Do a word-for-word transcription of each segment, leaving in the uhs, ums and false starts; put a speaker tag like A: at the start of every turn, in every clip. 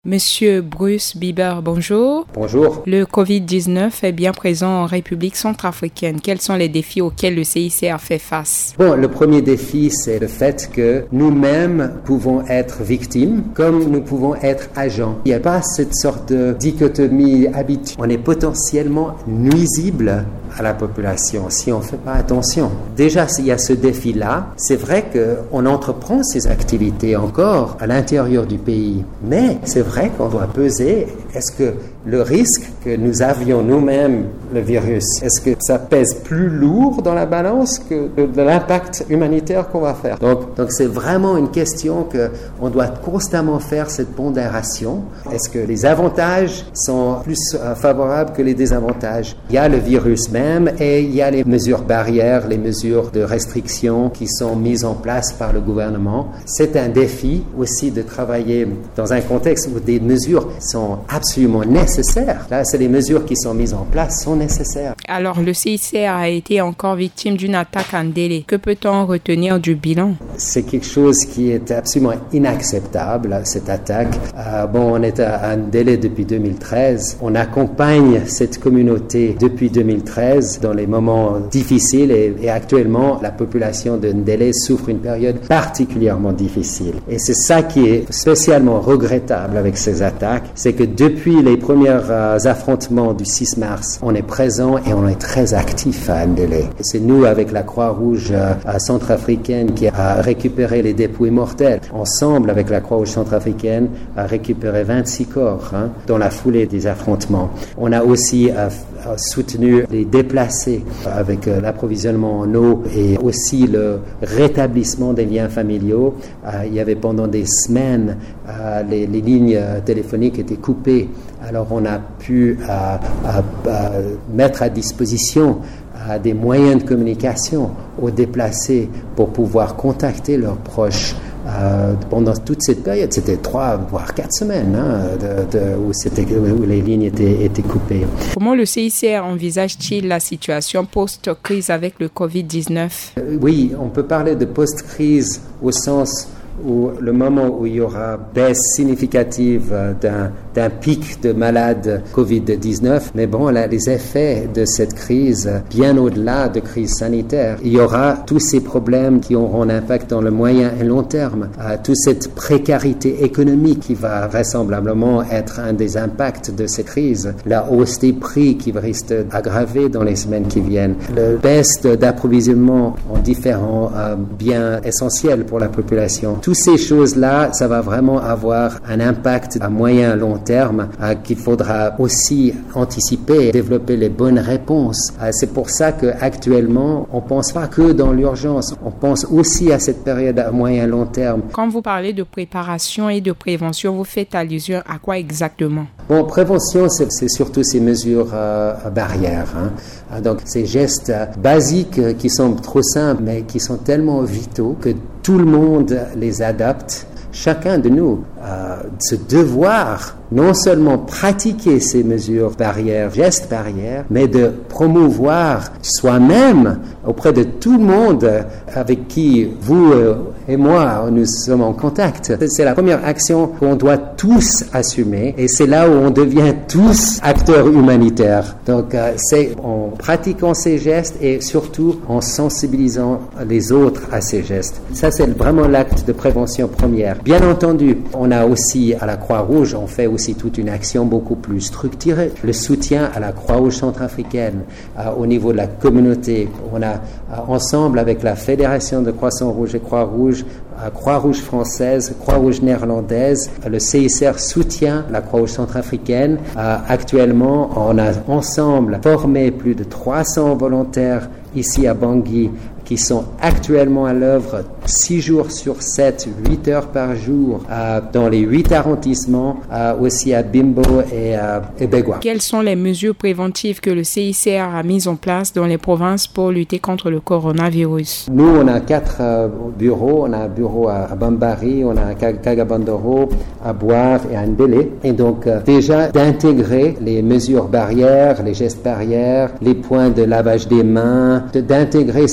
A: Monsieur Bruce Bieber, bonjour.
B: Bonjour.
A: Le covid dix-neuf est bien présent en République centrafricaine. Quels sont les défis auxquels le C I C R fait face?
B: Bon, le premier défi, c'est le fait que nous-mêmes pouvons être victimes comme nous pouvons être agents. Il n'y a pas cette sorte de dichotomie habituelle. On est potentiellement nuisible à la population si on ne fait pas attention. Déjà, s'il y a ce défi-là, c'est vrai qu'on entreprend ces activités encore à l'intérieur du pays. Mais c'est vrai qu'on doit peser, est-ce que le risque que nous avions nous-mêmes le virus, est-ce que ça pèse plus lourd dans la balance que de, de l'impact humanitaire qu'on va faire? Donc, donc c'est vraiment une question qu'on doit constamment faire cette pondération. Est-ce que les avantages sont plus euh, favorables que les désavantages? Il y a le virus même et il y a les mesures barrières, les mesures de restriction qui sont mises en place par le gouvernement. C'est un défi aussi de travailler dans un contexte où des mesures sont absolument nécessaires. Là, c'est les mesures qui sont mises en place sont nécessaires.
A: Alors, le C I C R a été encore victime d'une attaque en délai. Que peut-on retenir du bilan?
B: C'est quelque chose qui est absolument inacceptable, cette attaque. Euh, bon, on est à un délai depuis deux mille treize. On accompagne cette communauté depuis deux mille treize dans les moments difficiles et, et actuellement, la population de Ndélé souffre une période particulièrement difficile. Et c'est ça qui est spécialement regrettable avec ces attaques, c'est que depuis les premiers euh, affrontements du six mars, on est présent et on est très actif à Ndélé. Et c'est nous, avec la Croix-Rouge euh, centrafricaine, qui a récupéré les dépouilles mortelles. Ensemble, avec la Croix-Rouge centrafricaine, a récupéré vingt-six corps hein, dans la foulée des affrontements. On a aussi euh, soutenu les déplacés avec euh, l'approvisionnement en eau et aussi le rétablissement des liens familiaux. Euh, il y avait pendant des semaines, euh, les, les lignes téléphoniques étaient coupées. Alors on a pu euh, euh, euh, mettre à disposition euh, des moyens de communication aux déplacés pour pouvoir contacter leurs proches. Euh, pendant toute cette période, c'était trois voire quatre semaines hein, de, de, où, c'était, où les lignes étaient, étaient coupées.
A: Comment le C I C R envisage-t-il la situation post-crise avec le covid dix-neuf?
B: euh, Oui, on peut parler de post-crise au sens où le moment où il y aura baisse significative d'un, d'un pic de malades covid dix-neuf, mais bon, là, les effets de cette crise, bien au-delà de crise sanitaire, il y aura tous ces problèmes qui auront un impact dans le moyen et long terme, euh, toute cette précarité économique qui va vraisemblablement être un des impacts de cette crise, la hausse des prix qui risque d'aggraver dans les semaines qui viennent, la baisse d'approvisionnement en différents euh, biens essentiels pour la population. Toutes ces choses-là, ça va vraiment avoir un impact à moyen et long terme euh, qu'il faudra aussi anticiper et développer les bonnes réponses. Euh, c'est pour ça qu'actuellement, on ne pense pas que dans l'urgence, on pense aussi à cette période à moyen et long terme.
A: Quand vous parlez de préparation et de prévention, vous faites allusion à quoi exactement?
B: Bon, prévention, c'est, c'est surtout ces mesures euh, barrières. Hein. Donc, ces gestes euh, basiques euh, qui sont trop simples, mais qui sont tellement vitaux que tout le monde les adapte. Chacun de nous a ce devoir non seulement pratiquer ces mesures barrières, gestes barrières, mais de promouvoir soi-même auprès de tout le monde avec qui vous et moi nous sommes en contact. C'est la première action qu'on doit tous assumer et c'est là où on devient tous acteurs humanitaires. Donc c'est en pratiquant ces gestes et surtout en sensibilisant les autres à ces gestes. Ça c'est vraiment l'acte de prévention première. Bien entendu, on a aussi à la Croix-Rouge, on fait aussi toute une action beaucoup plus structurée. Le soutien à la Croix-Rouge centrafricaine, euh, au niveau de la communauté. On a euh, ensemble avec la Fédération de Croissant-Rouge et Croix-Rouge, euh, Croix-Rouge française, Croix-Rouge néerlandaise, le C I C R soutient la Croix-Rouge centrafricaine. Euh, actuellement, on a ensemble formé plus de trois cents volontaires ici à Bangui qui sont actuellement à l'œuvre six jours sur sept, huit heures par jour euh, dans les huit arrondissements, euh, aussi à Bimbo et à euh, Begwa.
A: Quelles sont les mesures préventives que le C I C R a mises en place dans les provinces pour lutter contre le coronavirus?
B: Nous, on a quatre euh, bureaux. On a un bureau à, à Bambari, on a à Kagabandoro, à Boire et à Ndélé. Et donc, euh, déjà, d'intégrer les mesures barrières, les gestes barrières, les points de lavage des mains, de, d'intégrer ces mesures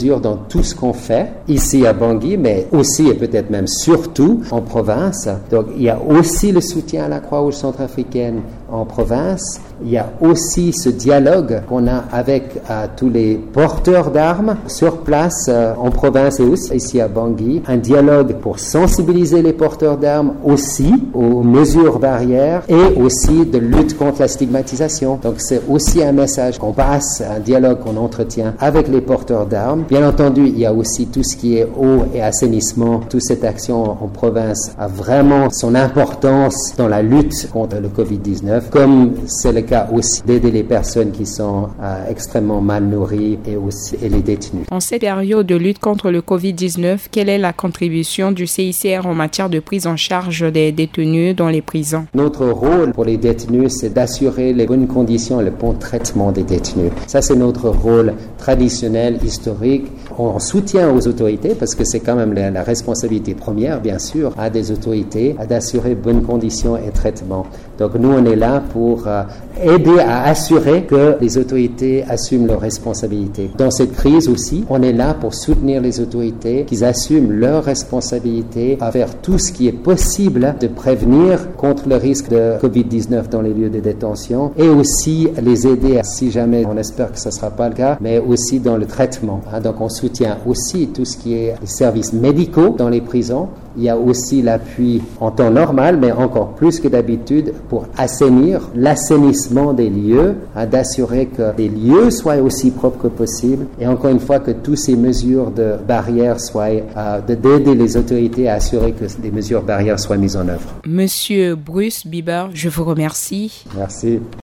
B: mesures dans tout ce qu'on fait, ici à Bangui, mais aussi et peut-être même surtout en province. Donc il y a aussi le soutien à la Croix-Rouge centrafricaine en province. Il y a aussi ce dialogue qu'on a avec euh, tous les porteurs d'armes sur place euh, en province et aussi ici à Bangui. Un dialogue pour sensibiliser les porteurs d'armes aussi aux mesures barrières et aussi de lutte contre la stigmatisation. Donc c'est aussi un message qu'on passe, un dialogue qu'on entretient avec les porteurs d'armes. Bien entendu, il y a aussi tout ce qui est eau et assainissement. Toute cette action en province a vraiment son importance dans la lutte contre le covid dix-neuf, comme c'est le cas aussi d'aider les personnes qui sont euh, extrêmement mal nourries et aussi et les détenus.
A: En cette période de lutte contre le covid dix-neuf, quelle est la contribution du C I C R en matière de prise en charge des détenus dans les prisons?
B: Notre rôle pour les détenus, c'est d'assurer les bonnes conditions et le bon traitement des détenus. Ça, c'est notre rôle traditionnel, historique. On soutient aux autorités, parce que c'est quand même la, la responsabilité première, bien sûr, à des autorités, à d'assurer bonnes conditions et traitement. Donc nous, on est là pour euh, aider à assurer que les autorités assument leurs responsabilités. Dans cette crise aussi, on est là pour soutenir les autorités, qu'ils assument leurs responsabilités à faire tout ce qui est possible de prévenir contre le risque de covid dix-neuf dans les lieux de détention et aussi les aider, si jamais, on espère que ce ne sera pas le cas, mais aussi dans le traitement. Hein. Donc on soutient aussi tout ce qui est les services médicaux dans les prisons. Il y a aussi l'appui en temps normal, mais encore plus que d'habitude, pour assainir l'assainissement des lieux, hein, d'assurer que les lieux soient aussi propres que possible. Et encore une fois, que toutes ces mesures de barrières soient, euh, d'aider les autorités à assurer que des mesures barrières soient mises en œuvre.
A: Monsieur Bruce Bieber, je vous remercie.
B: Merci.